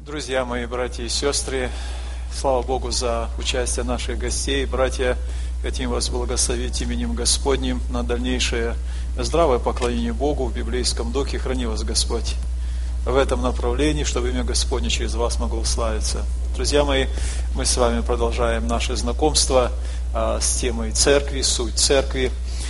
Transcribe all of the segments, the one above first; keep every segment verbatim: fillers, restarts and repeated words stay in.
Друзья мои, братья и сестры, слава Богу за участие наших гостей. Братья, хотим вас благословить именем Господним на дальнейшее здравое поклонение Богу в библейском духе. Храни вас Господь в этом направлении, чтобы имя Господне через вас могло славиться. Друзья мои, мы с вами продолжаем наше знакомство а, с темой церкви, суть церкви.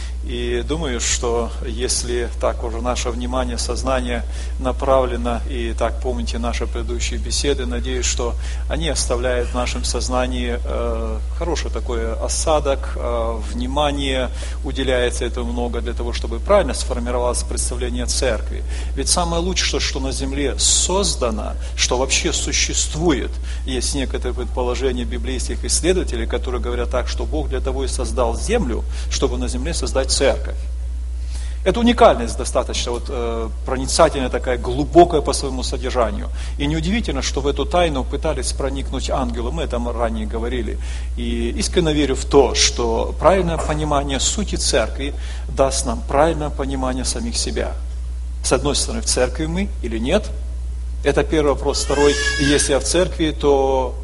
И думаю, что если так уже наше внимание, сознание направлено, и так помните наши предыдущие беседы, надеюсь, что они оставляют в нашем сознании э, хороший такой осадок, э, внимание уделяется этому много для того, чтобы правильно сформировалось представление церкви. Ведь самое лучшее, что на земле создано, что вообще существует, есть некоторые предположения библейских исследователей, которые говорят так, что Бог для того и создал землю, чтобы на земле создать церковь. Это уникальность достаточно вот, э, проницательная такая, глубокая по своему содержанию. И неудивительно, что в эту тайну пытались проникнуть ангелы, мы это ранее говорили. И искренне верю в то, что правильное понимание сути церкви даст нам правильное понимание самих себя. С одной стороны, в церкви мы или нет? Это первый вопрос. Второй, если я в церкви, то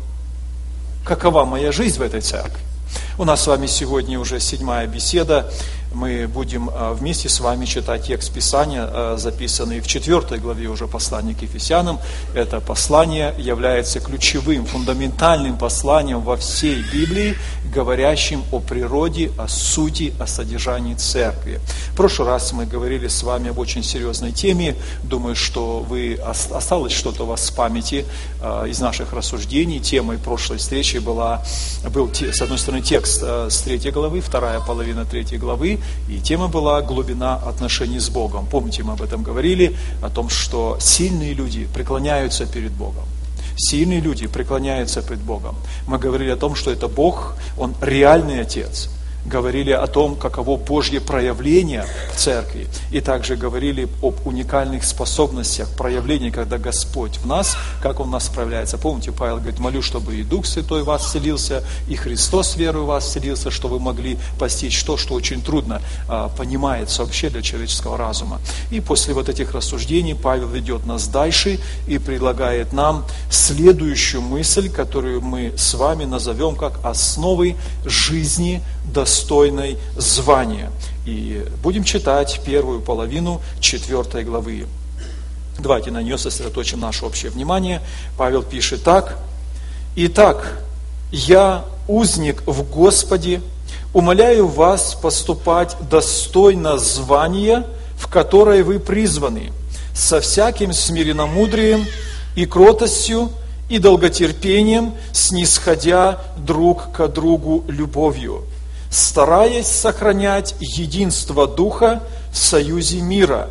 какова моя жизнь в этой церкви? У нас с вами сегодня уже седьмая беседа. Мы будем вместе с вами читать текст Писания, записанный в четвертой главе уже послания к Ефесянам. Это послание является ключевым, фундаментальным посланием во всей Библии, говорящим о природе, о сути, о содержании церкви. В прошлый раз мы говорили с вами об очень серьезной теме. Думаю, что вы осталось что-то у вас в памяти из наших рассуждений. Темой прошлой встречи была, был, с одной стороны, текст с третьей главы, вторая половина третьей главы, и тема была глубина отношений с Богом. Помните, мы об этом говорили, о том, что сильные люди преклоняются перед Богом. Сильные люди преклоняются пред Богом. Мы говорили о том, что это Бог, Он реальный Отец. Говорили о том, каково Божье проявление в церкви. И также говорили об уникальных способностях проявления, когда Господь в нас, как Он в нас проявляется. Помните, Павел говорит, молю, чтобы и Дух Святой в вас вселился, и Христос верой в вас вселился, чтобы вы могли постичь то, что очень трудно а, понимается вообще для человеческого разума. И после вот этих рассуждений Павел ведет нас дальше и предлагает нам следующую мысль, которую мы с вами назовем как основой жизни достойной звания. И будем читать первую половину четвертой главы. Давайте на нее сосредоточим наше общее внимание. Павел пишет так. «Итак, я, узник в Господе, умоляю вас поступать достойно звания, в которое вы призваны, со всяким смиренномудрием и кротостью, и долготерпением, снисходя друг к другу любовью, стараясь сохранять единство Духа в союзе мира.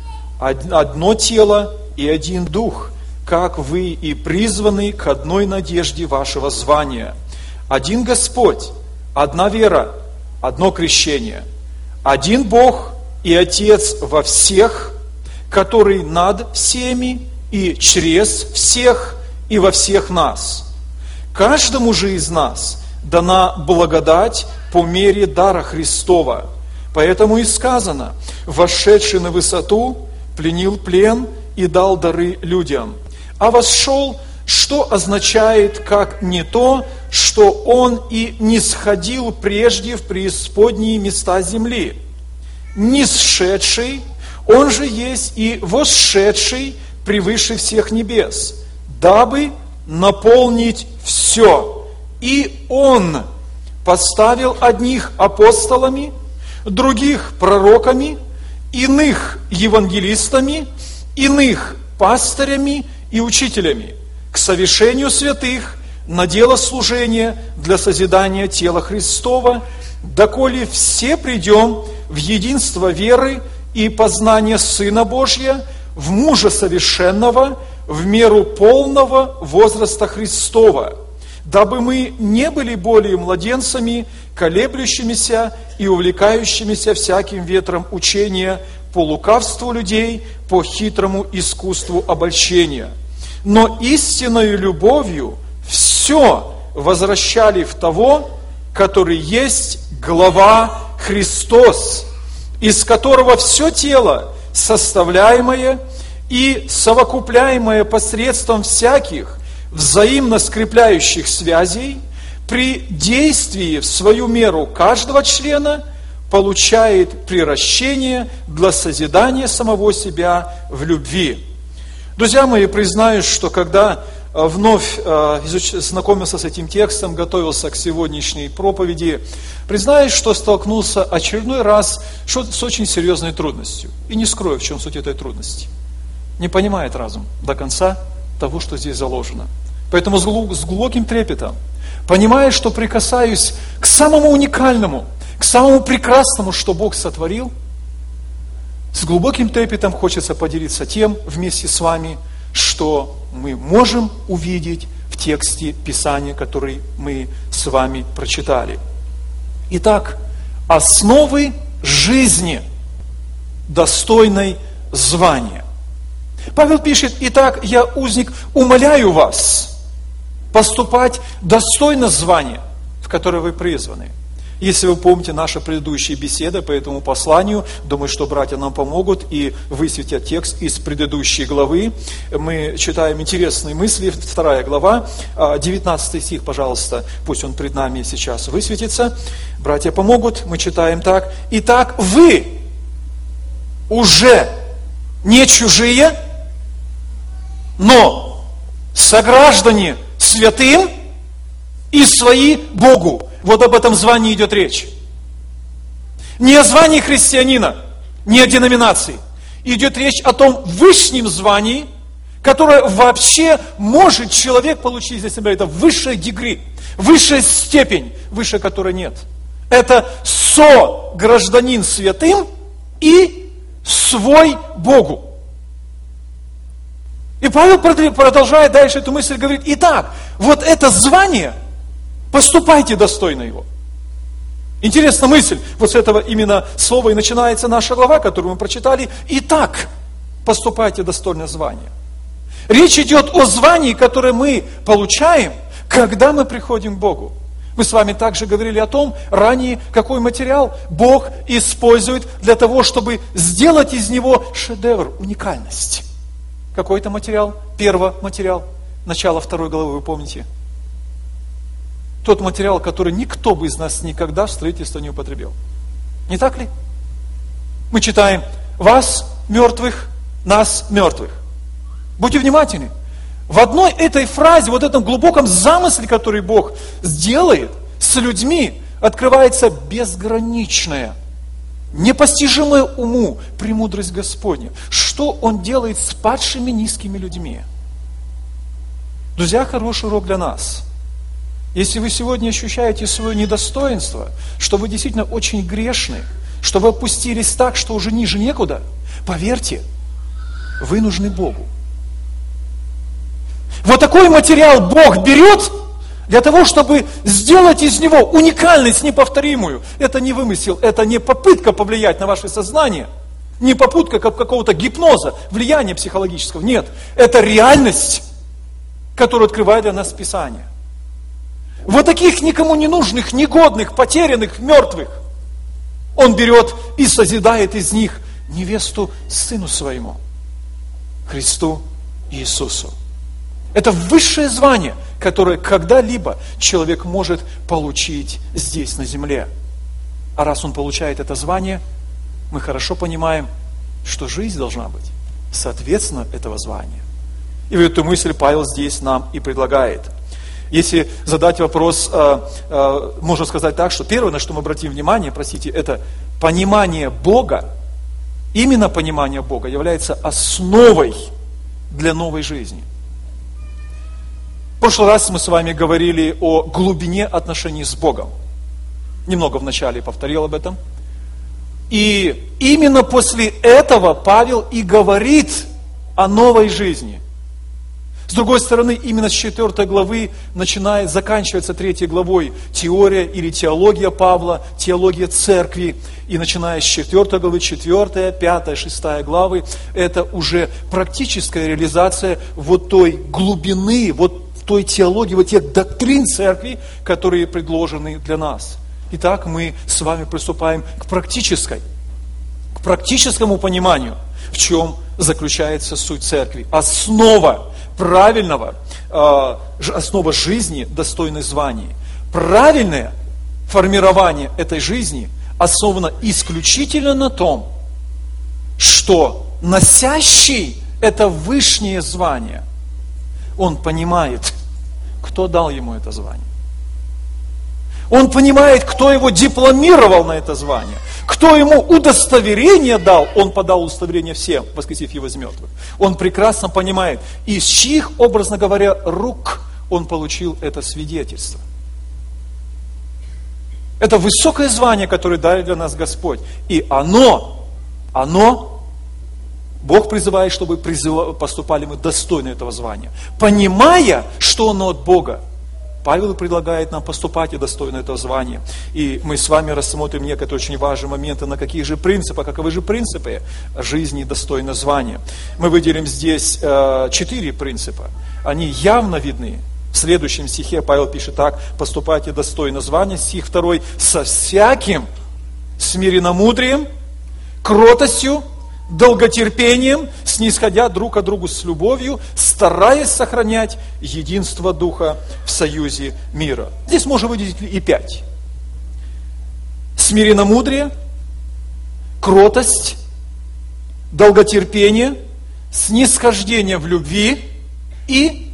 Одно тело и один Дух, как вы и призваны к одной надежде вашего звания. Один Господь, одна вера, одно крещение. Один Бог и Отец во всех, который над всеми и через всех и во всех нас. Каждому же из нас дана благодать по мере дара Христова. Поэтому и сказано, вошедший на высоту, пленил плен и дал дары людям. А восшел, что означает, как не то, что он и не сходил прежде в преисподние места земли. Не сшедший, он же есть и восшедший превыше всех небес, дабы наполнить все. И он поставил одних апостолами, других пророками, иных евангелистами, иных пастырями и учителями к совершению святых на дело служения для созидания тела Христова, доколе все придем в единство веры и познания Сына Божия, в мужа совершенного, в меру полного возраста Христова, дабы мы не были более младенцами, колеблющимися и увлекающимися всяким ветром учения по лукавству людей, по хитрому искусству обольщения. Но истинною любовью все возвращали в того, который есть глава Христос, из которого все тело, составляемое и совокупляемое посредством всяких взаимно скрепляющих связей, при действии в свою меру каждого члена получает приращение для созидания самого себя в любви. Друзья мои, признаюсь, что когда вновь э, изуч... знакомился с этим текстом, готовился к сегодняшней проповеди, признаюсь, что столкнулся очередной раз с очень серьезной трудностью. И не скрою, в чем суть этой трудности. Не понимает разум до конца того, что здесь заложено. Поэтому с глубоким трепетом, понимая, что прикасаюсь к самому уникальному, к самому прекрасному, что Бог сотворил, с глубоким трепетом хочется поделиться тем вместе с вами, что мы можем увидеть в тексте Писания, который мы с вами прочитали. Итак, основы жизни, достойной звания. Павел пишет: «Итак, я, узник, умоляю вас поступать достойно звания, в которое вы призваны». Если вы помните наши предыдущие беседы по этому посланию, думаю, что братья нам помогут и высветят текст из предыдущей главы. Мы читаем интересные мысли, вторая глава, девятнадцатый стих, пожалуйста, пусть он пред нами сейчас высветится. Братья помогут, мы читаем так: «Итак, вы уже не чужие, но сограждане святым и свои Богу». Вот об этом звании идет речь. Не о звании христианина, не о деноминации. Идет речь о том высшем звании, которое вообще может человек получить для себя. Это высшая дегри, высшая степень, выше которой нет. Это со-гражданин святым и свой Богу. И Павел продолжает дальше эту мысль, говорит: «Итак, вот это звание, поступайте достойно его». Интересная мысль. Вот с этого именно слова и начинается наша глава, которую мы прочитали. «Итак, поступайте достойно звания». Речь идет о звании, которое мы получаем, когда мы приходим к Богу. Мы с вами также говорили о том ранее, какой материал Бог использует для того, чтобы сделать из него шедевр, уникальность. Какой-то материал, первый материал, начало второй главы, вы помните? Тот материал, который никто бы из нас никогда в строительство не употребил. Не так ли? Мы читаем: «Вас, мертвых, нас, мертвых». Будьте внимательны. В одной этой фразе, вот этом глубоком замысле, который Бог сделает с людьми, открывается безграничная, непостижимая уму премудрость Господня. Что Он делает с падшими низкими людьми? Друзья, хороший урок для нас. Если вы сегодня ощущаете свое недостоинство, что вы действительно очень грешны, что вы опустились так, что уже ниже некуда, поверьте, вы нужны Богу. Вот такой материал Бог берет для того, чтобы сделать из него уникальность неповторимую. Это не вымысел, это не попытка повлиять на ваше сознание, не попытка какого-то гипноза, влияния психологического. Нет, это реальность, которую открывает для нас Писание. Вот таких никому не нужных, негодных, потерянных, мертвых Он берет и созидает из них невесту Сыну Своему, Христу Иисусу. Это высшее звание, которое когда-либо человек может получить здесь, на земле. А раз он получает это звание, мы хорошо понимаем, что жизнь должна быть соответственно этого звания. И вот эту мысль Павел здесь нам и предлагает. Если задать вопрос, можно сказать так, что первое, на что мы обратим внимание, простите, это понимание Бога, именно понимание Бога является основой для новой жизни. В прошлый раз мы с вами говорили о глубине отношений с Богом. Немного вначале повторил об этом. И именно после этого Павел и говорит о новой жизни. С другой стороны, именно с четвёртой главы начинает, заканчивается третьей главой теория или теология Павла, теология церкви. И начиная с четвёртой главы, четвёртая, пятая, шестая главы, это уже практическая реализация вот той глубины, вот той теологии, вот тех доктрин церкви, которые предложены для нас. Итак, мы с вами приступаем к практической, к практическому пониманию. в чем заключается суть церкви. Основа правильного, э, основа жизни, достойной звания. Правильное формирование этой жизни основано исключительно на том, что носящий это высшее звание, он понимает, кто дал ему это звание. Он понимает, кто его дипломировал на это звание. Кто ему удостоверение дал, он подал удостоверение всем, воскресив его из мертвых. Он прекрасно понимает, из чьих, образно говоря, рук он получил это свидетельство. Это высокое звание, которое дарит для нас Господь. И оно, оно, Бог призывает, чтобы поступали мы достойно этого звания. Понимая, что оно от Бога, Павел предлагает нам поступать и достойно этого звания. И мы с вами рассмотрим некоторые очень важные моменты, на каких же принципах, каковы же принципы жизни достойно звания. Мы выделим здесь э, четыре принципа. Они явно видны. В следующем стихе Павел пишет так: поступайте достойно звания, стих второй, со всяким смиренномудрием, кротостью, долготерпением, снисходя друг к другу с любовью, стараясь сохранять единство Духа в союзе мира. Здесь можно выделить и пять. Смиренномудрие, кротость, долготерпение, снисхождение в любви и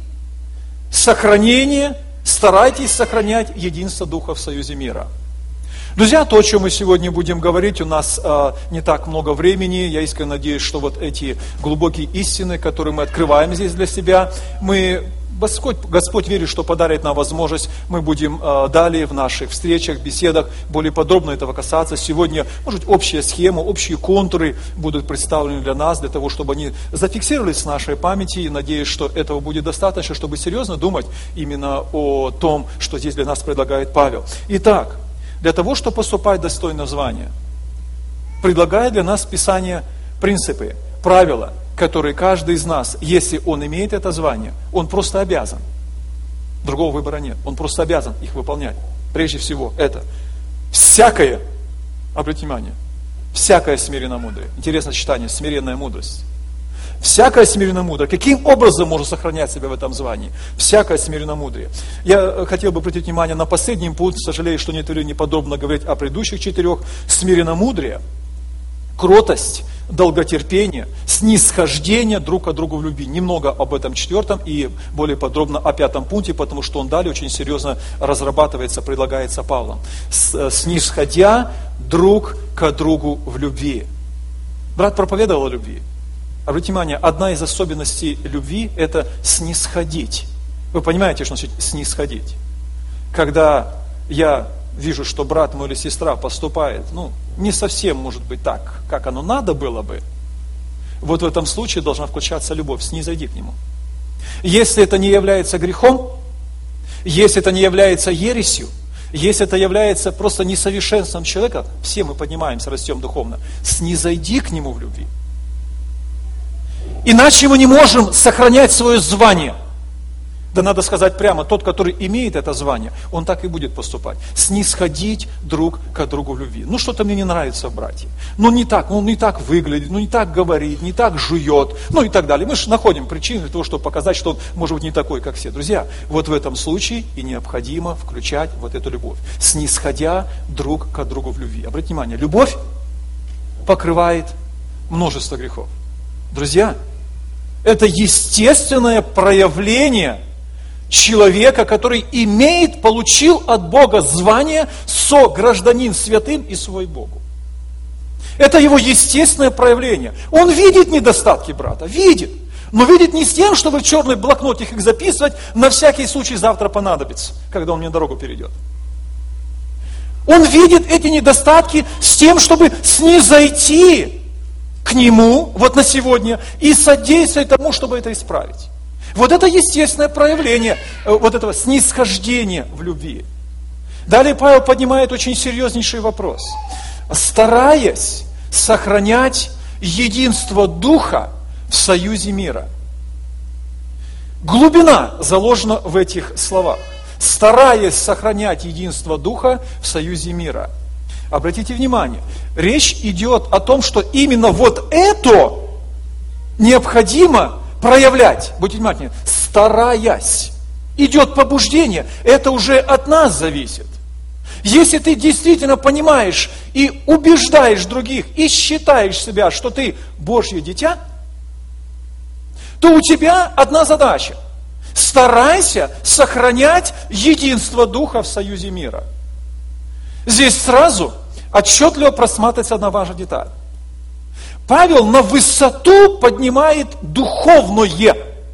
сохранение, старайтесь сохранять единство Духа в союзе мира. Друзья, то, о чем мы сегодня будем говорить, у нас э, не так много времени. Я искренне надеюсь, что вот эти глубокие истины, которые мы открываем здесь для себя, мы, Господь, Господь верит, что подарит нам возможность, мы будем э, далее в наших встречах, беседах более подробно этого касаться. Сегодня, может быть, общая схема, общие контуры будут представлены для нас, для того, чтобы они зафиксировались в нашей памяти. И надеюсь, что этого будет достаточно, чтобы серьезно думать именно о том, что здесь для нас предлагает Павел. Итак, для того, чтобы поступать достойно звания, предлагает для нас Писание принципы, правила, которые каждый из нас, если он имеет это звание, он просто обязан. Другого выбора нет. Он просто обязан их выполнять. Прежде всего, это всякое, обратите внимание, всякое смиренномудрие. Интересное сочетание, смиренная мудрость. Всякое смиренномудрие. Каким образом можно сохранять себя в этом звании? Всякое смиренномудрие. Я хотел бы обратить внимание на последний пункт. Сожалею, что нет времени подробно говорить о предыдущих четырех. Смиренномудрие, кротость, долготерпение, снисхождение друг к другу в любви. Немного об этом четвертом и более подробно о пятом пункте, потому что он далее очень серьезно разрабатывается, предлагается Павлом. Снисходя друг к другу в любви. Брат проповедовал о любви. Обратите внимание, одна из особенностей любви – это снисходить. Вы понимаете, что значит снисходить? Когда я вижу, что брат мой или сестра поступает, ну, не совсем, может быть, так, как оно надо было бы, вот в этом случае должна включаться любовь, снизойди к нему. Если это не является грехом, если это не является ересью, если это является просто несовершенством человека, все мы поднимаемся, растем духовно, снизойди к нему в любви. Иначе мы не можем сохранять свое звание. Да надо сказать прямо, тот, который имеет это звание, он так и будет поступать. Снисходить друг к другу в любви. Ну, что-то мне не нравится в брате. Ну, не так, он не так выглядит, ну, не так говорит, не так жует, ну, и так далее. Мы же находим причины для того, чтобы показать, что он может быть не такой, как все. Друзья, вот в этом случае и необходимо включать вот эту любовь. Снисходя друг к другу в любви. Обратите внимание, любовь покрывает множество грехов. Друзья, это естественное проявление человека, который имеет, получил от Бога звание согражданин святым и свой Богу. Это его естественное проявление. Он видит недостатки брата, видит, но видит не с тем, чтобы в черный блокнотик их записывать, на всякий случай завтра понадобится, когда он мне дорогу перейдет. Он видит эти недостатки с тем, чтобы снизойти к нему, вот на сегодня, и содействовать тому, чтобы это исправить. Вот это естественное проявление вот этого снисхождения в любви. Далее Павел поднимает очень серьезнейший вопрос. Стараясь сохранять единство Духа в союзе мира. Глубина заложена в этих словах. Стараясь сохранять единство Духа в союзе мира. Обратите внимание, речь идет о том, что именно вот это необходимо проявлять, будьте внимательны, стараясь. Идет побуждение, это уже от нас зависит. Если ты действительно понимаешь и убеждаешь других, и считаешь себя, что ты Божье дитя, то у тебя одна задача. Старайся сохранять единство Духа в союзе мира. Здесь сразу отчетливо просматривается одна важная деталь. Павел на высоту поднимает духовное.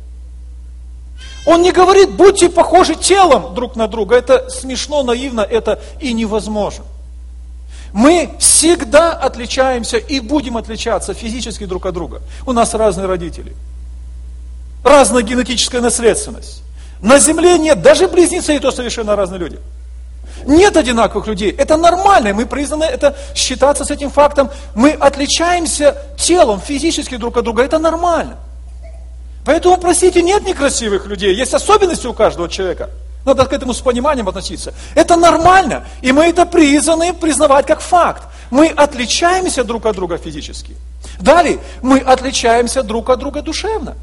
Он не говорит, будьте похожи телом друг на друга. Это смешно, наивно, это и невозможно. Мы всегда отличаемся и будем отличаться физически друг от друга. У нас разные родители. Разная генетическая наследственность. На земле нет, даже близнецы, и то совершенно разные люди. Нет одинаковых людей. Это нормально, мы признаны это считаться с этим фактом. Мы отличаемся телом, физически друг от друга. Это нормально. Поэтому, простите, нет некрасивых людей. Есть особенности у каждого человека. Надо к этому с пониманием относиться. Это нормально. И мы это призваны признавать как факт. Мы отличаемся друг от друга физически. Далее, мы отличаемся друг от друга душевно.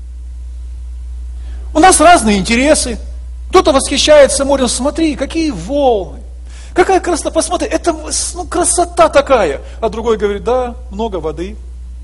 У нас разные интересы. Кто-то восхищается морем, смотри, какие волны. Какая красота, посмотри, это ну, красота такая. А другой говорит, да, много воды.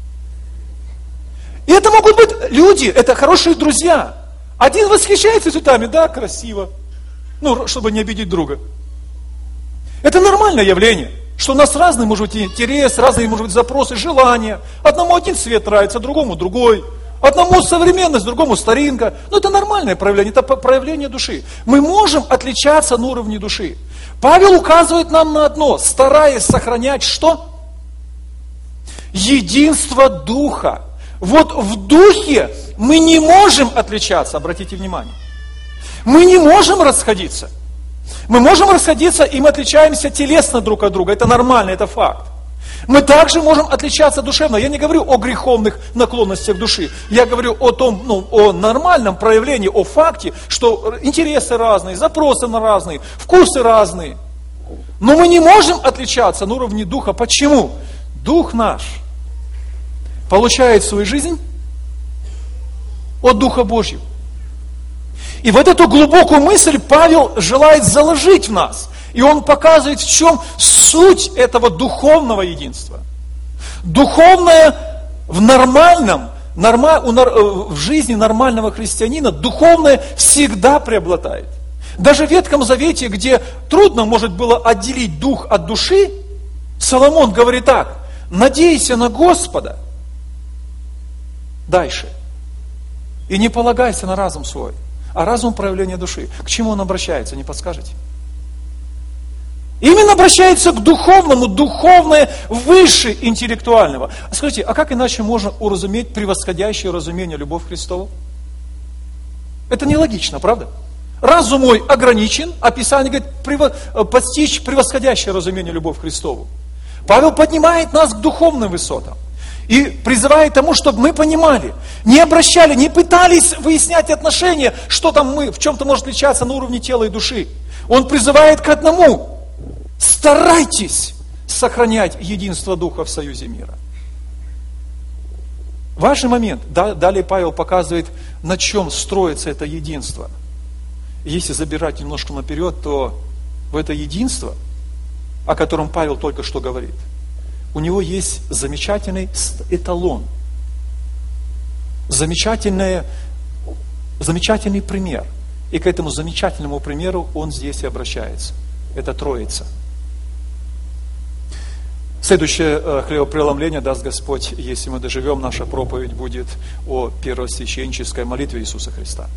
И это могут быть люди, это хорошие друзья. Один восхищается цветами, да, красиво. Ну, чтобы не обидеть друга. Это нормальное явление, что у нас разные, может быть, интересы, разные, может быть, запросы, желания. Одному один цвет нравится, другому другой. Одному современность, другому старинка. Но это нормальное проявление, это проявление души. Мы можем отличаться на уровне души. Павел указывает нам на одно, стараясь сохранять что? Единство Духа. Вот в Духе мы не можем отличаться, обратите внимание. Мы не можем расходиться. Мы можем расходиться, и мы отличаемся телесно друг от друга. Это нормально, это факт. Мы также можем отличаться душевно. Я не говорю о греховных наклонностях души. Я говорю о том, ну, о нормальном проявлении, о факте, что интересы разные, запросы на разные, вкусы разные. Но мы не можем отличаться на уровне Духа. Почему? Дух наш получает свою жизнь от Духа Божьего. И вот эту глубокую мысль Павел желает заложить в нас. И он показывает, в чем суть этого духовного единства. Духовное в нормальном, норма, в жизни нормального христианина, духовное всегда преобладает. Даже в Ветхом Завете, где трудно, может было отделить дух от души, Соломон говорит так, надейся на Господа, дальше, и не полагайся на разум свой, а разум проявления души. К чему он обращается, не подскажете? Именно обращается к духовному, духовное выше интеллектуального. Скажите, а как иначе можно уразуметь превосходящее разумение любовь Христову? Это нелогично, правда? Разум мой ограничен, а Писание говорит, постичь превосходящее разумение любовь Христову. Павел поднимает нас к духовным высотам и призывает тому, чтобы мы понимали, не обращали, не пытались выяснять отношения, что там мы, в чем-то может отличаться на уровне тела и души. Он призывает к одному. Старайтесь сохранять единство Духа в союзе мира. Важный момент. Далее Павел показывает, на чем строится это единство. Если забирать немножко наперед, то в это единство, о котором Павел только что говорит, у него есть замечательный эталон, замечательный, замечательный пример. И к этому замечательному примеру он здесь и обращается. Это Троица. Следующее хлебопреломление даст Господь, если мы доживем, наша проповедь будет о первосвященнической молитве Иисуса Христа.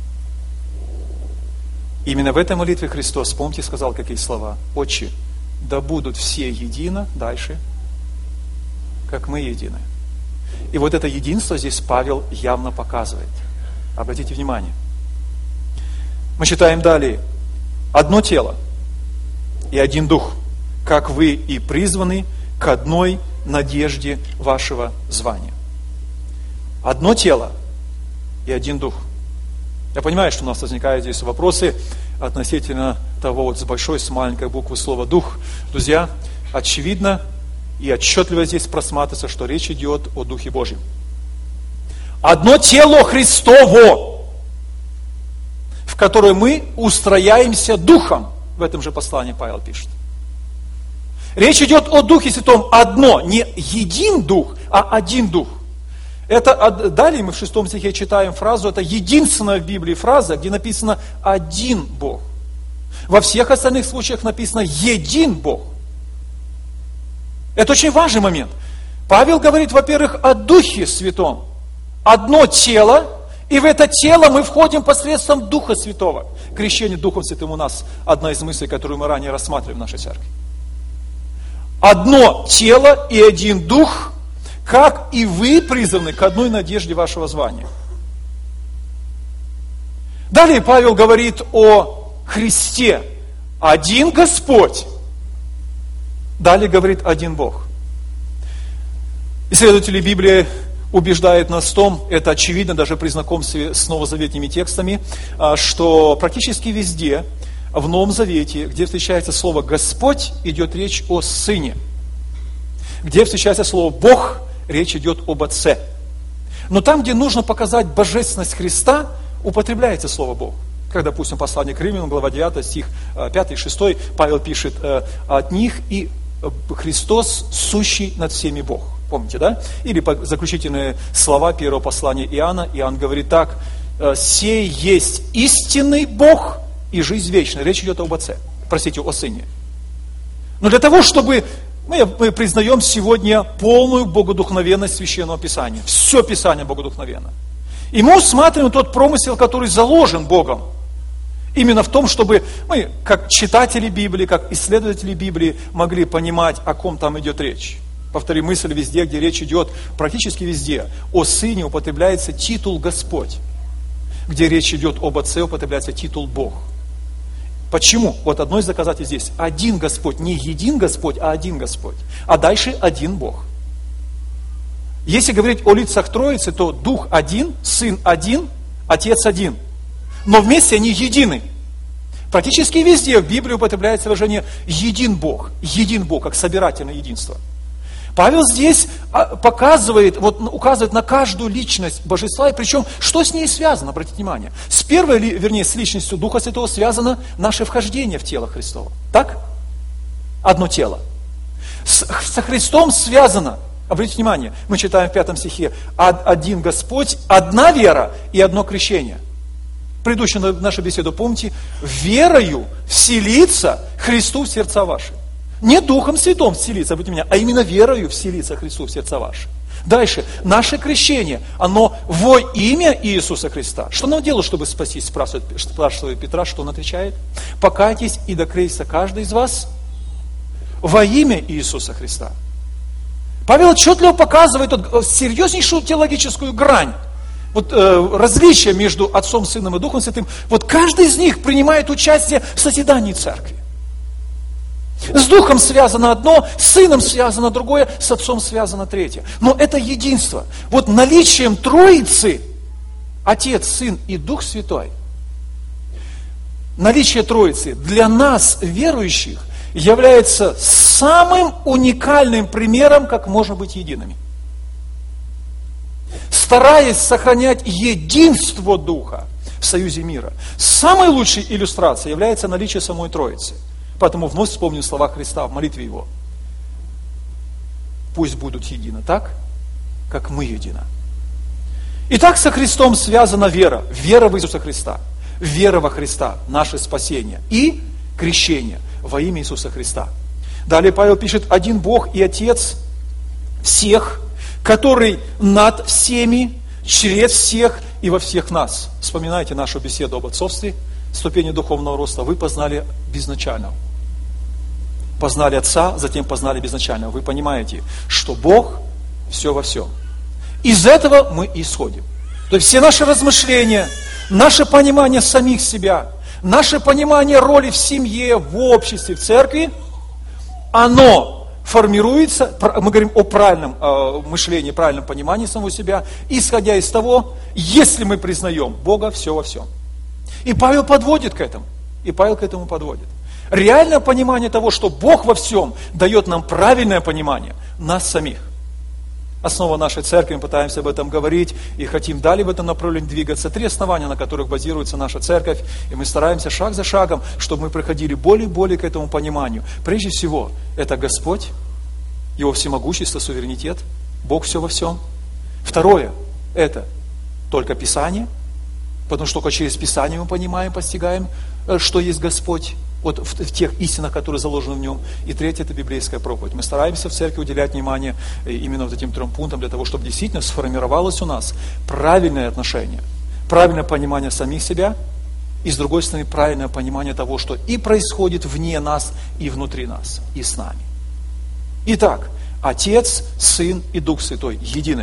Именно в этой молитве Христос, помните, сказал какие слова? Отче, да будут все едино, дальше, как мы едины. И вот это единство здесь Павел явно показывает. Обратите внимание. Мы читаем далее. Одно тело и один дух, как вы и призваны к одной надежде вашего звания. Одно тело и один дух. Я понимаю, что у нас возникают здесь вопросы относительно того, вот с большой, с маленькой буквы слова «дух». Друзья, очевидно и отчетливо здесь просматривается, что речь идет о Духе Божьем. Одно тело Христово, в которое мы устрояемся духом. В этом же послании Павел пишет. Речь идет о Духе Святом одно, не един Дух, а один Дух. Это, далее мы в шестом стихе читаем фразу, это единственная в Библии фраза, где написано «один Бог». Во всех остальных случаях написано «един Бог». Это очень важный момент. Павел говорит, во-первых, о Духе Святом. Одно тело, и в это тело мы входим посредством Духа Святого. Крещение Духом Святым у нас одна из мыслей, которую мы ранее рассматривали в нашей церкви. Одно тело и один Дух, как и вы призваны к одной надежде вашего звания. Далее Павел говорит о Христе. Один Господь. Далее говорит один Бог. Исследователи Библии убеждают нас в том, это очевидно даже при знакомстве с новозаветными текстами, что практически везде в Новом Завете, где встречается слово «Господь», идет речь о Сыне. Где встречается слово «Бог», речь идет об Отце. Но там, где нужно показать божественность Христа, употребляется слово «Бог». Как, допустим, послание к Римлянам, глава девятая, стих пятый, шестой, Павел пишет: «От них и Христос, сущий над всеми Бог». Помните, да? Или заключительные слова первого послания Иоанна. Иоанн говорит так: «Сей есть истинный Бог и жизнь вечная». Речь идет об Отце, простите, о Сыне. Но для того, чтобы мы, мы признаем сегодня полную богодухновенность Священного Писания. Все Писание богодухновенно. И мы усматриваем тот промысел, который заложен Богом. Именно в том, чтобы мы, как читатели Библии, как исследователи Библии, могли понимать, о ком там идет речь. Повтори мысль, везде, где речь идет, практически везде, о Сыне употребляется титул Господь. Где речь идет об Отце, употребляется титул Бог. Почему? Вот одно из доказательств здесь. Один Господь, не един Господь, а один Господь. А дальше один Бог. Если говорить о лицах Троицы, то Дух один, Сын один, Отец один. Но вместе они едины. Практически везде в Библии употребляется выражение «един Бог», «един Бог», как собирательное единство. Павел здесь показывает, вот, указывает на каждую личность Божества, и причем, что с ней связано, обратите внимание. С первой, вернее, с личностью Духа Святого связано наше вхождение в тело Христово. Так? Одно тело. С, со Христом связано, обратите внимание, мы читаем в пятом стихе: «Один Господь, одна вера и одно крещение». Предыдущую нашу беседу, помните, верою вселиться Христу в сердца ваши. Не Духом Святым вселиться, обратите внимание, а именно верою вселиться Христу в сердца ваши. Дальше, наше крещение, оно во имя Иисуса Христа. Что нам делать, чтобы спастись, спрашивает, спрашивает Петра, что он отвечает? Покайтесь и докрейся каждый из вас во имя Иисуса Христа. Павел отчетливо показывает вот серьезнейшую теологическую грань. Вот э, различие между Отцом, Сыном и Духом Святым. Вот каждый из них принимает участие в созидании церкви. С Духом связано одно, с Сыном связано другое, с Отцом связано третье. Но это единство. Вот наличием Троицы, Отец, Сын и Дух Святой, наличие Троицы для нас, верующих, является самым уникальным примером, как можно быть едиными. Стараясь сохранять единство Духа в союзе мира, самой лучшей иллюстрацией является наличие самой Троицы. Поэтому вновь вспомним слова Христа в молитве Его. Пусть будут едины так, как мы едины. Итак, со Христом связана вера. Вера в Иисуса Христа. Вера во Христа, наше спасение. И крещение во имя Иисуса Христа. Далее Павел пишет: один Бог и Отец всех, который над всеми, через всех и во всех нас. Вспоминайте нашу беседу об отцовстве, ступени духовного роста. Вы познали безначального. Познали Отца, затем познали безначального. Вы понимаете, что Бог все во всем. Из этого мы исходим. То есть все наши размышления, наше понимание самих себя, наше понимание роли в семье, в обществе, в церкви, оно формируется, мы говорим о правильном э, мышлении, правильном понимании самого себя, исходя из того, если мы признаем Бога все во всем. И Павел подводит к этому. И Павел к этому подводит. Реальное понимание того, что Бог во всем, дает нам правильное понимание нас самих. Основа нашей церкви, мы пытаемся об этом говорить и хотим далее в этом направлении двигаться. Три основания, на которых базируется наша церковь, и мы стараемся шаг за шагом, чтобы мы приходили более и более к этому пониманию. Прежде всего, это Господь, Его всемогущество, суверенитет, Бог все во всем. Второе, это только Писание, потому что только через Писание мы понимаем, постигаем, что есть Господь. Вот в, в тех истинах, которые заложены в нем. И третье – это библейская проповедь. Мы стараемся в церкви уделять внимание именно вот этим трем пунктам, для того, чтобы действительно сформировалось у нас правильное отношение, правильное понимание самих себя, и с другой стороны, правильное понимание того, что и происходит вне нас, и внутри нас, и с нами. Итак, Отец, Сын и Дух Святой едины.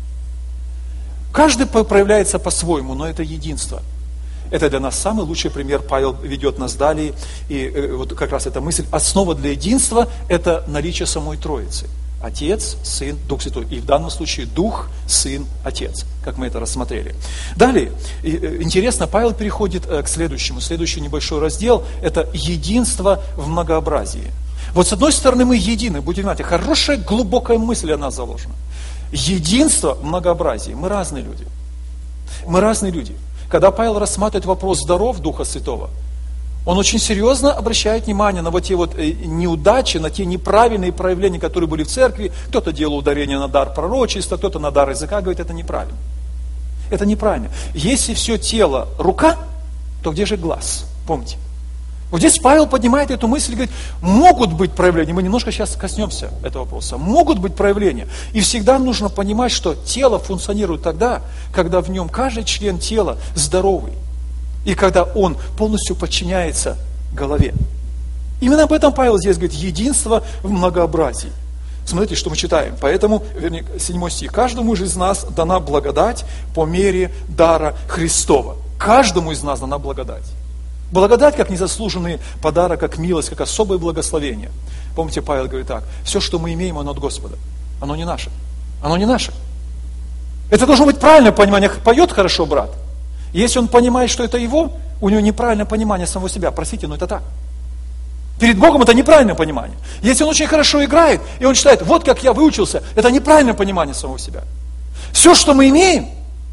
Каждый проявляется по-своему, но это единство. Это для нас самый лучший пример. Павел ведет нас далее. И э, вот как раз эта мысль. Основа для единства – это наличие самой Троицы. Отец, Сын, Дух Святой. И в данном случае Дух, Сын, Отец. Как мы это рассмотрели. Далее, э, интересно, Павел переходит э, к следующему. Следующий небольшой раздел – это единство в многообразии. Вот с одной стороны мы едины. Будем знать, хорошая глубокая мысль о нас заложена. Единство в многообразии. Мы разные люди. Мы разные люди. Когда Павел рассматривает вопрос даров Духа Святого, он очень серьезно обращает внимание на вот те вот неудачи, на те неправильные проявления, которые были в церкви. Кто-то делал ударение на дар пророчества, кто-то на дар языка, говорит, это неправильно. Это неправильно. Если все тело рука, то где же глаз? Помните? Вот здесь Павел поднимает эту мысль и говорит, могут быть проявления, мы немножко сейчас коснемся этого вопроса, могут быть проявления. И всегда нужно понимать, что тело функционирует тогда, когда в нем каждый член тела здоровый. И когда он полностью подчиняется голове. Именно об этом Павел здесь говорит, единство в многообразии. Смотрите, что мы читаем. Поэтому, вернее, седьмой стих. Каждому же из нас дана благодать по мере дара Христова. Каждому из нас дана благодать. Благодать как незаслуженный подарок, как милость, как особое благословение. Помните, Павел говорит так, все, что мы имеем, оно от Господа. Оно не наше. Оно не наше. Это должно быть правильное понимание. Поет хорошо брат. Если он понимает, что это его, у него неправильное понимание самого себя. Простите, но это так. Перед Богом это неправильное понимание. Если он очень хорошо играет, и он считает, вот как я выучился, это неправильное понимание самого себя. Все, что мы имеем,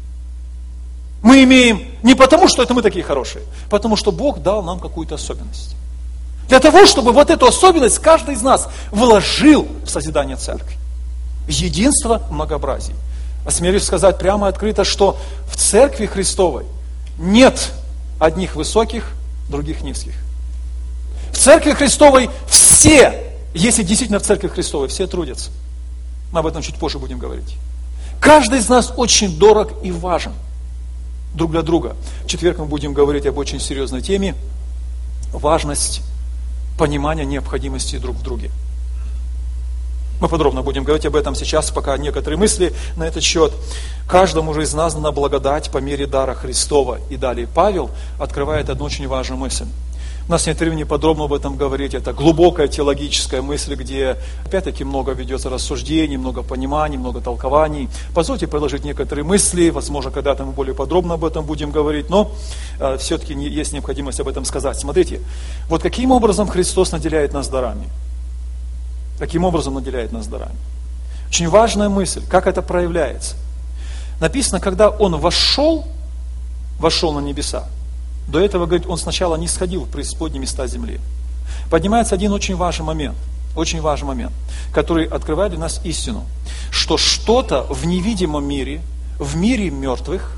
мы имеем не потому, что это мы такие хорошие, потому что Бог дал нам какую-то особенность. Для того, чтобы вот эту особенность каждый из нас вложил в созидание церкви. Единство в многообразии. Осмелюсь сказать прямо и открыто, что в церкви Христовой нет одних высоких, других низких. В церкви Христовой все, если действительно в церкви Христовой, все трудятся. Мы об этом чуть позже будем говорить. Каждый из нас очень дорог и важен друг для друга. В четверг мы будем говорить об очень серьезной теме. Важность понимания необходимости друг в друге. Мы подробно будем говорить об этом сейчас, пока некоторые мысли на этот счет. Каждому же из нас дана благодать по мере дара Христова. И далее Павел открывает одну очень важную мысль. У нас нет времени подробно об этом говорить. Это глубокая теологическая мысль, где опять-таки много ведется рассуждений, много пониманий, много толкований. Позвольте предложить некоторые мысли. Возможно, когда-то мы более подробно об этом будем говорить, но э, все-таки не, есть необходимость об этом сказать. Смотрите, вот каким образом Христос наделяет нас дарами. Каким образом наделяет нас дарами. Очень важная мысль, как это проявляется. Написано, когда Он вошел, вошел на небеса. До этого, говорит, он сначала не сходил в преисподние места земли. Поднимается один очень важный момент, очень важный момент, который открывает для нас истину, что что-то в невидимом мире, в мире мертвых,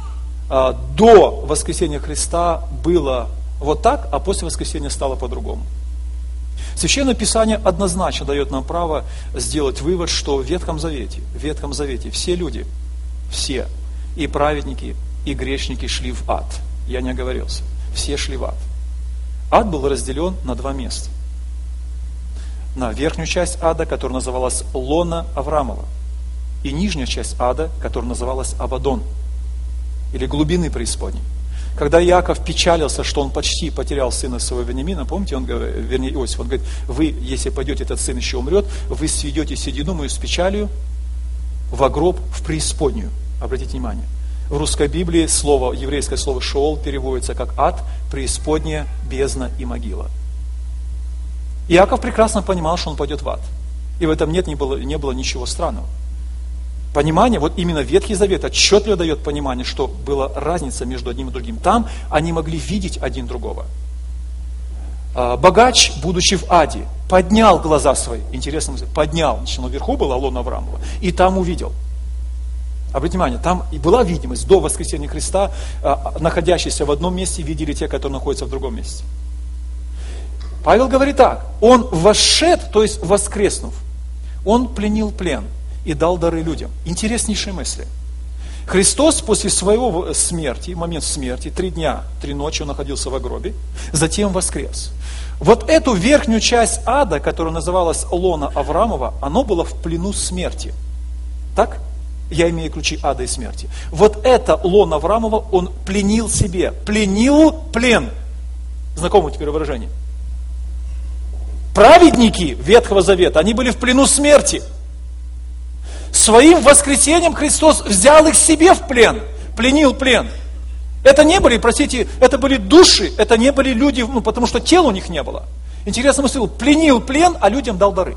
до воскресения Христа было вот так, а после воскресения стало по-другому. Священное Писание однозначно дает нам право сделать вывод, что в Ветхом Завете, в Ветхом Завете все люди, все, и праведники, и грешники шли в ад. Я не оговорился. Все шли в ад. Ад был разделен на два места. На верхнюю часть ада, которая называлась Лона Аврамова, и нижняя часть ада, которая называлась Авадон, или глубины преисподней. Когда Иаков печалился, что он почти потерял сына своего Вениамина, помните, он, вернее, Иосиф, он говорит, вы, если пойдете, этот сын еще умрет, вы сведете седину мою с печалью во гроб в преисподнюю. Обратите внимание. В русской Библии слово, еврейское слово «шеол» переводится как ад, преисподняя, бездна и могила. Иаков прекрасно понимал, что он пойдет в ад. И в этом нет, не было, не было ничего странного. Понимание, вот именно Ветхий Завет отчетливо дает понимание, что была разница между одним и другим. Там они могли видеть один другого. Богач, будучи в аде, поднял глаза свои, интересно, поднял, значит, наверху была лона Авраамова, и там увидел. Обратите внимание, там и была видимость до воскресения Христа, находящиеся в одном месте, видели те, которые находятся в другом месте. Павел говорит так, он вошед, то есть воскреснув, он пленил плен и дал дары людям. Интереснейшие мысли. Христос после своего смерти, момент смерти, три дня, три ночи он находился в гробе, затем воскрес. Вот эту верхнюю часть ада, которая называлась лона Авраамова, оно было в плену смерти. Так? Я имею ключи ада и смерти. Вот это лона Авраамова он пленил себе. Пленил плен. Знакомое теперь выражение. Праведники Ветхого Завета, они были в плену смерти. Своим воскресением Христос взял их себе в плен, пленил плен. Это не были, простите, это были души, это не были люди, ну, потому что тела у них не было. Интересно мысль, пленил плен, а людям дал дары.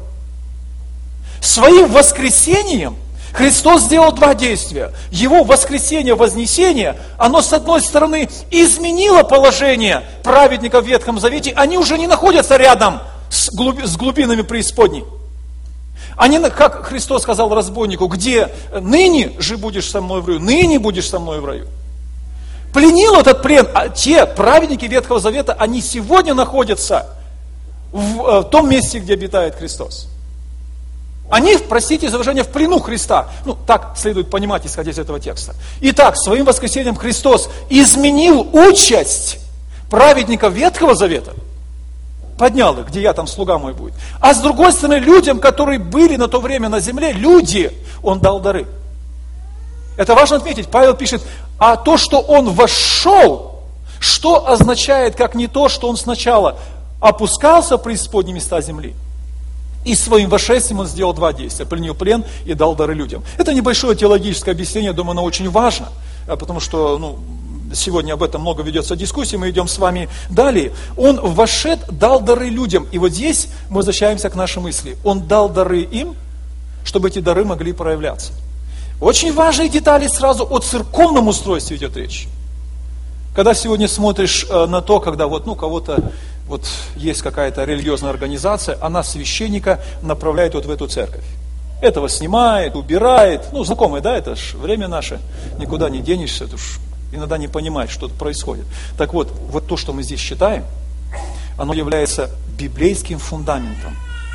Своим воскресением Христос сделал два действия. Его воскресение, вознесение, оно с одной стороны изменило положение праведников в Ветхом Завете, они уже не находятся рядом с, глуб, с глубинами преисподней. Они, как Христос сказал разбойнику, где ныне же будешь со мной в раю, ныне будешь со мной в раю. Пленил этот плен, а те праведники Ветхого Завета, они сегодня находятся в, в том месте, где обитает Христос. Они, простите за выражение, в плену Христа. Ну, так следует понимать, исходя из этого текста. Итак, своим воскресением Христос изменил участь праведников Ветхого Завета. Поднял их, где я, там слуга мой будет. А с другой стороны, людям, которые были на то время на земле, люди, он дал дары. Это важно отметить. Павел пишет, а то, что он вошел, что означает, как не то, что он сначала опускался в преисподние места земли. И своим вошествием он сделал два действия. Пленил плен и дал дары людям. Это небольшое теологическое объяснение, думаю, оно очень важно. Потому что, ну, сегодня об этом много ведется дискуссий, мы идем с вами далее. Он вошед, дал дары людям. И вот здесь мы возвращаемся к нашей мысли. Он дал дары им, чтобы эти дары могли проявляться. Очень важные детали сразу о церковном устройстве идет речь. Когда сегодня смотришь на то, когда вот, ну, кого-то, вот есть какая-то религиозная организация, она священника направляет вот в эту церковь. Этого снимает, убирает. Ну, знакомые, да, это ж время наше, никуда не денешься, это уж иногда не понимаешь, что происходит. Так вот, вот то, что мы здесь читаем, оно является библейским фундаментом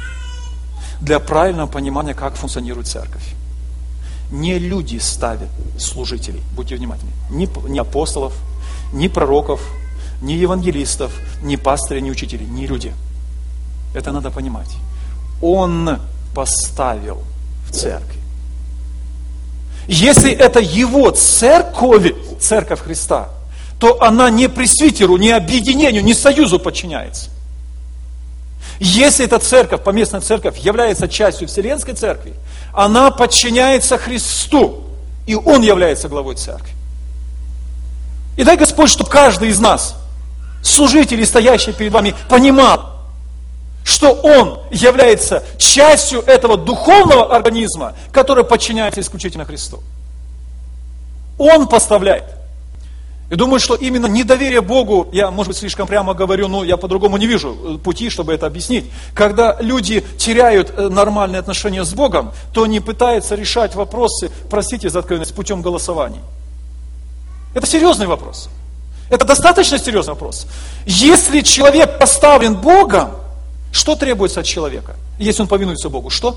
для правильного понимания, как функционирует церковь. Не люди ставят служителей, будьте внимательны, ни, ни апостолов, ни пророков, ни евангелистов, ни пастырей, ни учителей, ни люди. Это надо понимать. Он поставил в церкви. Если это его церковь, церковь Христа, то она не пресвитеру, не объединению, не союзу подчиняется. Если эта церковь, поместная церковь, является частью Вселенской церкви, она подчиняется Христу, и Он является главой церкви. И дай Господь, чтобы каждый из нас, служители, стоящие перед вами, понимал, что он является частью этого духовного организма, который подчиняется исключительно Христу. Он поставляет. И думаю, что именно недоверие Богу, я, может быть, слишком прямо говорю, но я по-другому не вижу пути, чтобы это объяснить. Когда люди теряют нормальные отношения с Богом, то они пытаются решать вопросы, простите за откровенность, путем голосований. Это серьезный вопрос. Это достаточно серьезный вопрос. Если человек поставлен Богом, что требуется от человека, если он повинуется Богу? Что?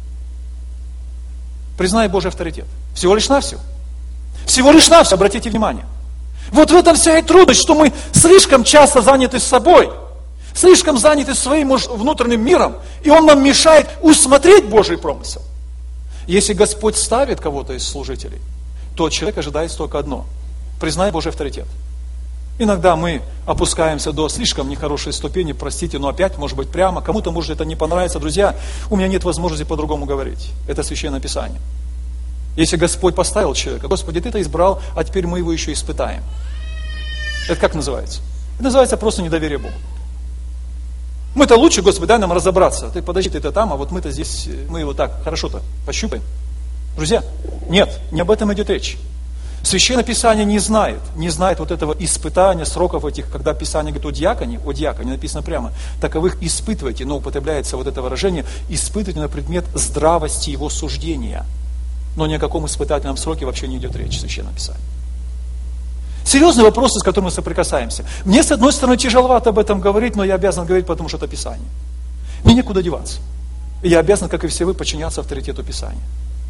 Признай Божий авторитет. Всего лишь навсего. Всего лишь навсего, обратите внимание. Вот в этом вся и трудность, что мы слишком часто заняты собой, слишком заняты своим внутренним миром, и он нам мешает усмотреть Божий промысел. Если Господь ставит кого-то из служителей, то человек ожидает только одно – признай Божий авторитет. Иногда мы опускаемся до слишком нехорошей ступени, простите, но опять, может быть, прямо, кому-то может это не понравится. Друзья, у меня нет возможности по-другому говорить. Это Священное Писание. Если Господь поставил человека, Господи, Ты это избрал, а теперь мы его еще испытаем. Это как называется? Это называется просто недоверие Богу. Мы-то лучше, Господи, дай нам разобраться. Ты подожди, ты-то там, а вот мы-то здесь, мы его так хорошо-то пощупаем. Друзья, нет, не об этом идет речь. Священное Писание не знает, не знает вот этого испытания, сроков этих, когда Писание говорит о диаконе, о диаконе, написано прямо, таковых испытывайте, но употребляется вот это выражение, испытывайте на предмет здравости его суждения. Но ни о каком испытательном сроке вообще не идет речь в Священном Писании. Серьезные вопросы, с которыми мы соприкасаемся. Мне, с одной стороны, тяжеловато об этом говорить, но я обязан говорить, потому что это Писание. Мне некуда деваться. И я обязан, как и все вы, подчиняться авторитету Писания.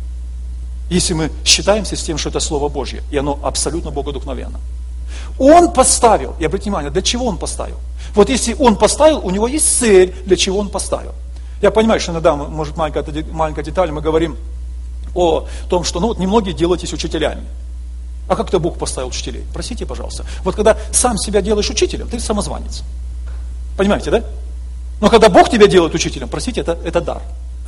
Если мы считаемся с тем, что это Слово Божье, и оно абсолютно богодухновенно. Он поставил, и обратите внимание, для чего он поставил? Вот если он поставил, у него есть цель, для чего он поставил. Я понимаю, что иногда, может, маленькая, маленькая деталь, мы говорим о том, что ну, вот немногие делаетесь учителями. А как-то Бог поставил учителей? Простите, пожалуйста. Вот когда сам себя делаешь учителем, ты самозванец. Понимаете, да? Но когда Бог тебя делает учителем, простите, это, это дар.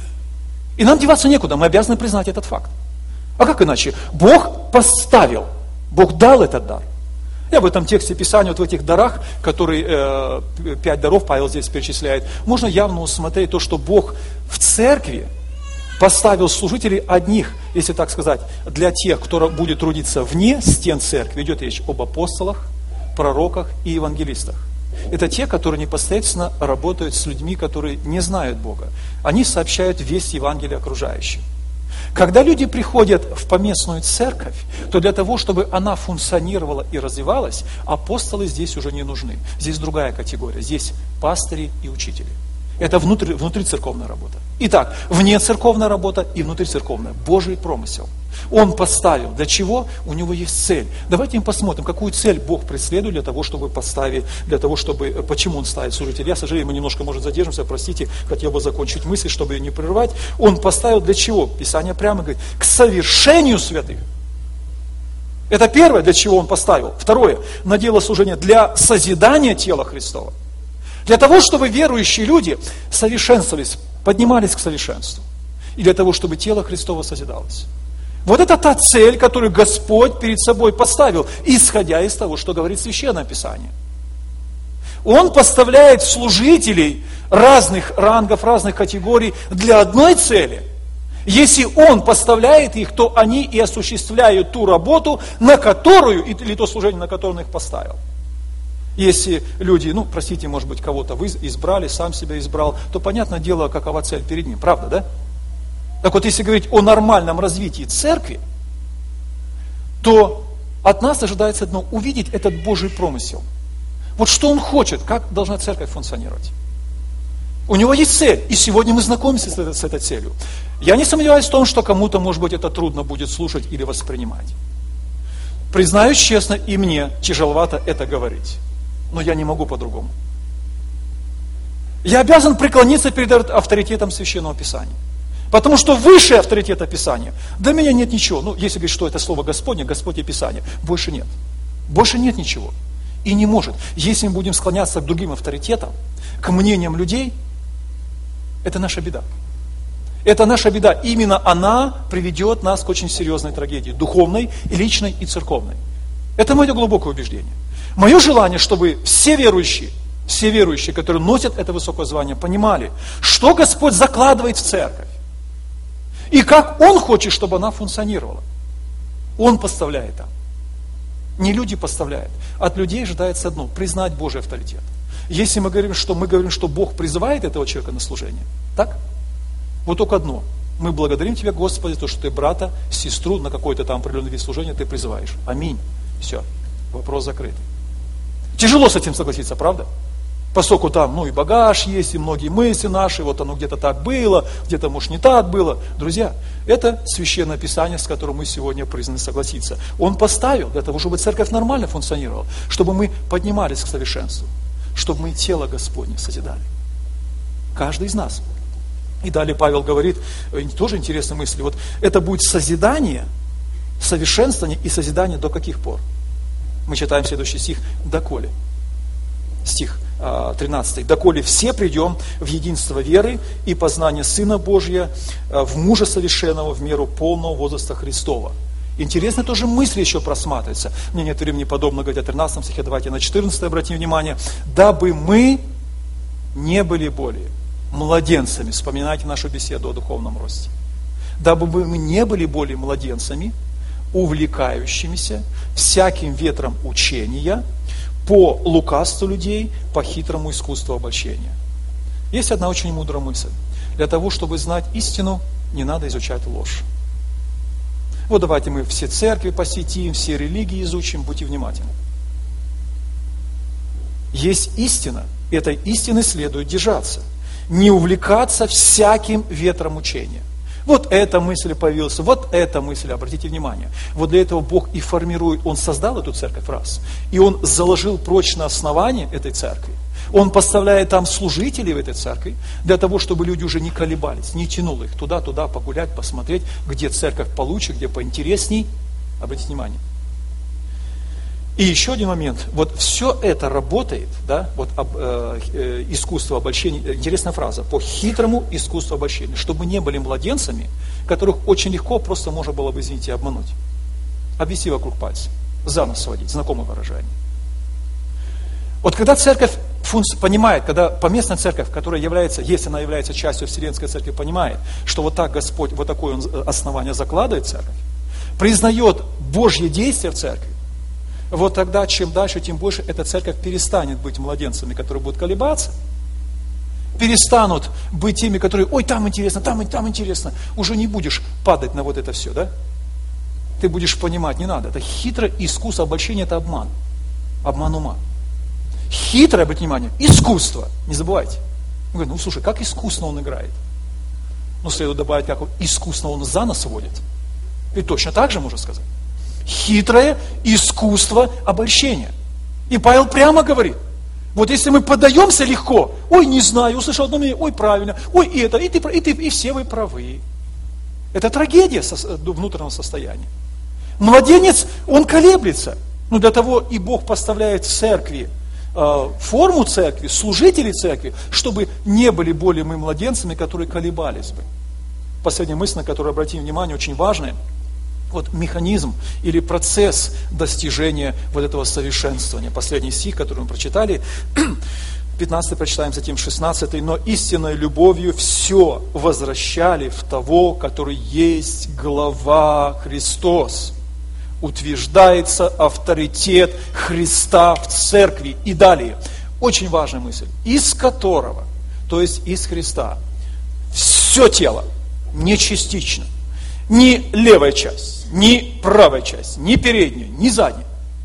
И нам деваться некуда, мы обязаны признать этот факт. А как иначе? Бог поставил, Бог дал этот дар. Я в этом тексте Писания, вот в этих дарах, которые, э, пять даров Павел здесь перечисляет, можно явно усмотреть то, что Бог в церкви поставил служителей одних, если так сказать, для тех, кто будет трудиться вне стен церкви. Идет речь об апостолах, пророках и евангелистах. Это те, которые непосредственно работают с людьми, которые не знают Бога. Они сообщают весть Евангелия окружающим. Когда люди приходят в поместную церковь, то для того, чтобы она функционировала и развивалась, апостолы здесь уже не нужны. Здесь другая категория. Здесь пастыри и учители. Это внутри, внутрицерковная работа. Итак, внецерковная работа и внутрицерковная. Божий промысел. Он поставил. Для чего? У него есть цель. Давайте мы посмотрим, какую цель Бог преследует для того, чтобы поставить, для того, чтобы, почему Он ставит служителей. Я, к сожалению, мы немножко, может, задержимся, простите, хотел бы закончить мысль, чтобы ее не прерывать. Он поставил для чего? Писание прямо говорит, к совершению святых. Это первое, для чего Он поставил. Второе, на дело служения для созидания тела Христова. Для того, чтобы верующие люди совершенствовались, поднимались к совершенству. И для того, чтобы тело Христово созидалось. Вот это та цель, которую Господь перед собой поставил, исходя из того, что говорит Священное Писание. Он поставляет служителей разных рангов, разных категорий для одной цели. Если Он поставляет их, то они и осуществляют ту работу, на которую, или то служение, на которое Он их поставил. Если люди, ну, простите, может быть, кого-то вы избрали, сам себя избрал, то, понятное дело, какова цель перед ним. Правда, да? Так вот, если говорить о нормальном развитии церкви, то от нас ожидается одно – увидеть этот Божий промысел. Вот что Он хочет, как должна церковь функционировать. У Него есть цель, и сегодня мы знакомимся с этой, с этой целью. Я не сомневаюсь в том, что кому-то, может быть, это трудно будет слушать или воспринимать. Признаюсь честно, и мне тяжеловато это говорить. Но я не могу по-другому. Я обязан преклониться перед авторитетом Священного Писания. Потому что выше авторитета Писания для меня нет ничего. Ну, если говорить, что это Слово Господне, Господь и Писание, больше нет. Больше нет ничего. И не может. Если мы будем склоняться к другим авторитетам, к мнениям людей, это наша беда. Это наша беда. Именно она приведет нас к очень серьезной трагедии. Духовной, и личной, и церковной. Это мое глубокое убеждение. Мое желание, чтобы все верующие, все верующие, которые носят это высокое звание, понимали, что Господь закладывает в церковь. И как Он хочет, чтобы она функционировала. Он поставляет там. Не люди поставляют. От людей ожидается одно – признать Божий авторитет. Если мы говорим, что мы говорим, что Бог призывает этого человека на служение, так? Вот только одно. Мы благодарим Тебя, Господи, за то, что Ты брата, сестру на какой-то там определенный вид служения Ты призываешь. Аминь. Все. Вопрос закрыт. Тяжело с этим согласиться, правда? Поскольку там, ну и багаж есть, и многие мысли наши, вот оно где-то так было, где-то, может, не так было. Друзья, это Священное Писание, с которым мы сегодня призваны согласиться. Он поставил для того, чтобы церковь нормально функционировала, чтобы мы поднимались к совершенству, чтобы мы тело Господне созидали. Каждый из нас. И далее Павел говорит, тоже интересная мысль, вот это будет созидание, совершенствование и созидание до каких пор? Мы читаем следующий стих, доколе. Стих тринадцатый. Доколе все придем в единство веры и познание Сына Божия, в мужа совершенного в меру полного возраста Христова. Интересно тоже мысли еще просматривается. Мне нет времени подобно говорить о тринадцатом стихе, давайте на четырнадцатый обратим внимание. Дабы мы не были более младенцами, вспоминайте нашу беседу о духовном росте. дабы мы не были более младенцами, увлекающимися всяким ветром учения, по лукавству людей, по хитрому искусству обольщения. Есть одна очень мудрая мысль. Для того, чтобы знать истину, не надо изучать ложь. Вот давайте мы все церкви посетим, все религии изучим, будьте внимательны. Есть истина, этой истины следует держаться. Не увлекаться всяким ветром учения. Вот эта мысль появилась, вот эта мысль, обратите внимание. Вот для этого Бог и формирует, Он создал эту церковь раз, и Он заложил прочное основание этой церкви. Он поставляет там служителей в этой церкви, для того, чтобы люди уже не колебались, не тянуло их туда-туда погулять, посмотреть, где церковь получше, где поинтересней. Обратите внимание. И еще один момент. Вот все это работает, да, вот об, э, э, искусство обольщения, интересная фраза, по хитрому искусству обольщения, чтобы не были младенцами, которых очень легко просто можно было бы, извините, обмануть. Обвести вокруг пальца, за нос сводить, знакомое выражение. Вот когда церковь функци- понимает, когда поместная церковь, которая является, если она является частью Вселенской церкви, понимает, что вот так Господь, вот такое он основание закладывает в церковь, признает Божье действие в церкви, вот тогда, чем дальше, тем больше эта церковь перестанет быть младенцами, которые будут колебаться, перестанут быть теми, которые, ой, там интересно, там, там интересно, уже не будешь падать на вот это все, да? Ты будешь понимать, не надо, это хитрое искусство обольщения, это обман, обман ума. Хитрое, обратите внимание, искусство, не забывайте. Он говорит, ну слушай, как искусно он играет? Ну, следует добавить, как он искусно он за нос водит. И точно так же можно сказать. Хитрое искусство обольщения. И Павел прямо говорит, вот если мы поддаемся легко, ой, не знаю, услышал одно мнение, ой, правильно, ой, и это, и ты, и ты, и все вы правы. Это трагедия со, внутреннего состояния. Младенец, он колеблется. Но для того и Бог поставляет в церкви э, форму церкви, служителей церкви, чтобы не были более мы младенцами, которые колебались бы. Последняя мысль, на которую обратим внимание, очень важная. Вот механизм или процесс достижения вот этого совершенствования. Последний стих, который мы прочитали, пятнадцатый прочитаем, затем шестнадцатый. «Но истинной любовью все возвращали в того, который есть глава Христос». Утверждается авторитет Христа в церкви. И далее, очень важная мысль, из которого, то есть из Христа, все тело, не частично, ни левая часть, ни правая часть, ни передняя, ни задняя.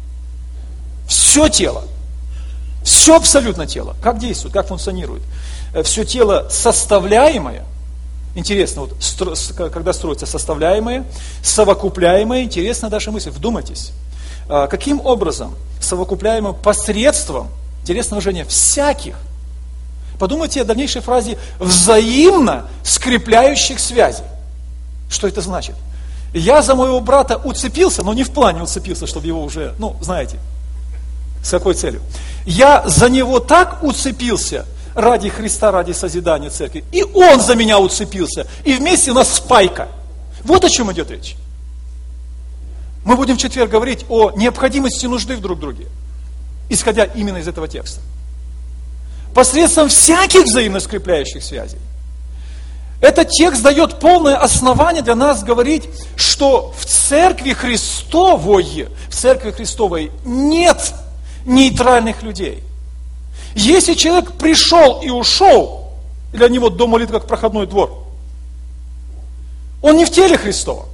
Все тело, все абсолютно тело. Как действует, как функционирует? Все тело составляемое, интересно, вот, стро, когда строится составляемое, совокупляемое, интересная даже мысль, вдумайтесь. Каким образом совокупляемое посредством, интересное выражение, всяких, подумайте о дальнейшей фразе, взаимно скрепляющих связей. Что это значит? Я за моего брата уцепился, но не в плане уцепился, чтобы его уже, ну, знаете, с какой целью. Я за него так уцепился ради Христа, ради созидания церкви, и он за меня уцепился, и вместе у нас спайка. Вот о чем идет речь. Мы будем в четверг говорить о необходимости нужды в друг друге, исходя именно из этого текста. Посредством всяких взаимно скрепляющих связей. Этот текст дает полное основание для нас говорить, что в церкви Христовой, в церкви Христовой нет нейтральных людей. Если человек пришел и ушел, для него дом молитвы как проходной двор, он не в теле Христова.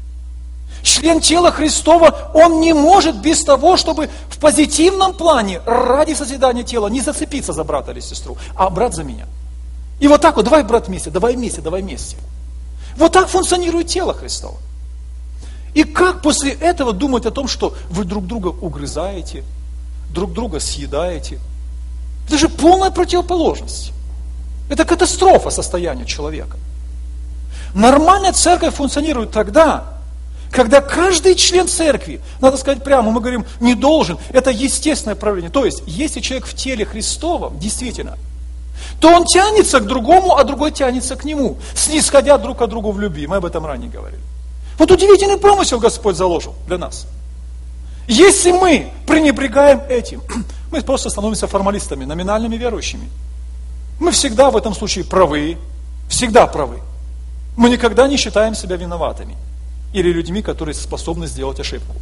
Член тела Христова, он не может без того, чтобы в позитивном плане, ради созидания тела, не зацепиться за брата или сестру, а брат за меня. И вот так вот, давай, брат, вместе, давай вместе, давай вместе. Вот так функционирует тело Христово. И как после этого думать о том, что вы друг друга угрызаете, друг друга съедаете? Это же полная противоположность. Это катастрофа состояния человека. Нормальная церковь функционирует тогда, когда каждый член церкви, надо сказать прямо, мы говорим, не должен, это естественное проявление. То есть, если человек в теле Христовом, действительно, то он тянется к другому, а другой тянется к нему, снисходя друг от друга в любви. Мы об этом ранее говорили. Вот удивительный промысел Господь заложил для нас. Если мы пренебрегаем этим, мы просто становимся формалистами, номинальными верующими. Мы всегда в этом случае правы, всегда правы. Мы никогда не считаем себя виноватыми или людьми, которые способны сделать ошибку.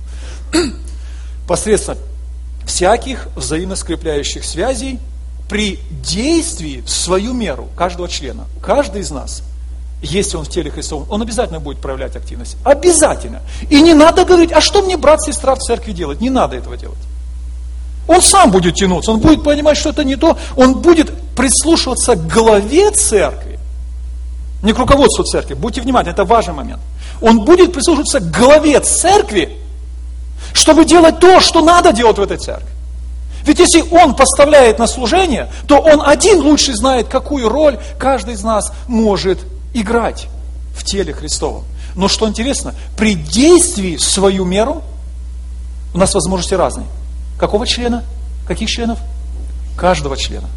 Посредством всяких взаимно скрепляющих связей при действии в свою меру каждого члена, каждый из нас, если он в теле Христовом, он обязательно будет проявлять активность. Обязательно. И не надо говорить, а что мне брат, сестра в церкви делать? Не надо этого делать. Он сам будет тянуться, он будет понимать, что это не то, он будет прислушиваться к главе церкви, не к руководству церкви, будьте внимательны, это важный момент. Он будет прислушиваться к главе церкви, чтобы делать то, что надо делать в этой церкви. Ведь если он поставляет на служение, то он один лучше знает, какую роль каждый из нас может играть в теле Христовом. Но что интересно, при действии в свою меру у нас возможности разные. Какого члена? Каких членов? Каждого члена.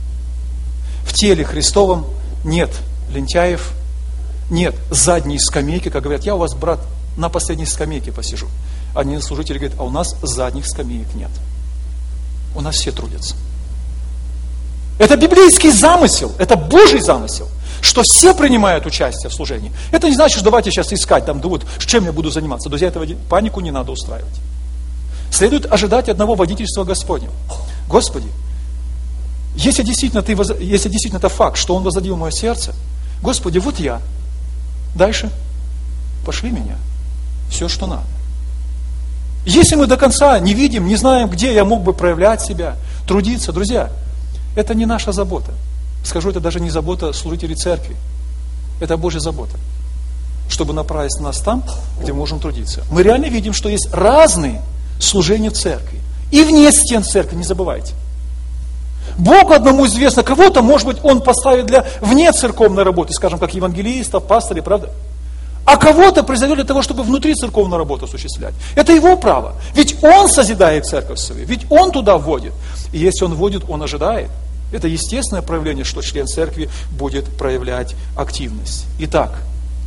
В теле Христовом нет лентяев, нет задней скамейки, как говорят, я у вас, брат, на последней скамейке посижу. Один служитель говорит, а у нас задних скамеек нет. У нас все трудятся. Это библейский замысел, это Божий замысел, что все принимают участие в служении. Это не значит, что давайте сейчас искать, там, да вот, чем я буду заниматься. Друзья, этого панику не надо устраивать. Следует ожидать одного водительства Господнего. Господи, если действительно, ты, если действительно это факт, что Он возродил мое сердце, Господи, вот я. Дальше пошли меня. Все, что надо. Если мы до конца не видим, не знаем, где я мог бы проявлять себя, трудиться, друзья, это не наша забота. Скажу, это даже не забота служителей церкви. Это Божья забота. Чтобы направить нас там, где мы можем трудиться. Мы реально видим, что есть разные служения в церкви. И вне стен церкви, не забывайте. Богу одному известно, кого-то, может быть, Он поставит для вне церковной работы, скажем, как евангелистов, пастырей, правда? А кого-то призовет для того, чтобы внутри церковную работу осуществлять. Это его право. Ведь Он созидает церковь свою, ведь Он туда вводит. И если Он вводит, Он ожидает. Это естественное проявление, что член церкви будет проявлять активность. Итак,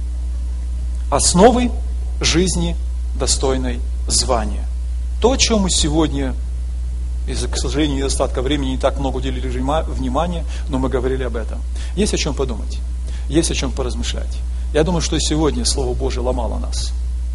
основы жизни достойной звания. То, о чем мы сегодня, из-за, к сожалению, недостатка времени, не так много уделили внимания, но мы говорили об этом. Есть о чем подумать, есть о чем поразмышлять. Я думаю, что и сегодня Слово Божие ломало нас.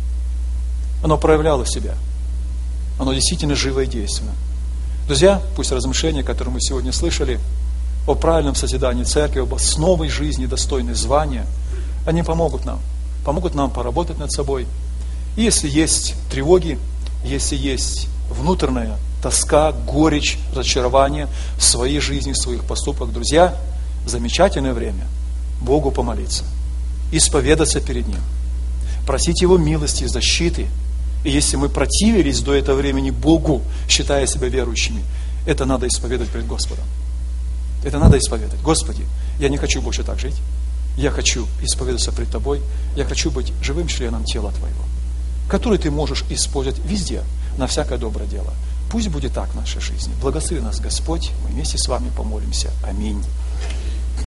Оно проявляло себя. Оно действительно живо и действенно. Друзья, пусть размышления, которые мы сегодня слышали, о правильном созидании церкви, об основе жизни, достойной звания, они помогут нам. Помогут нам поработать над собой. И если есть тревоги, если есть внутренняя тоска, горечь, разочарование в своей жизни, в своих поступках, друзья, замечательное время Богу помолиться, исповедаться перед Ним, просить Его милости и защиты. И если мы противились до этого времени Богу, считая себя верующими, это надо исповедовать перед Господом. Это надо исповедовать. Господи, я не хочу больше так жить. Я хочу исповедоваться пред Тобой. Я хочу быть живым членом тела Твоего, который Ты можешь использовать везде, на всякое доброе дело. Пусть будет так в нашей жизни. Благослови нас, Господь. Мы вместе с вами помолимся. Аминь.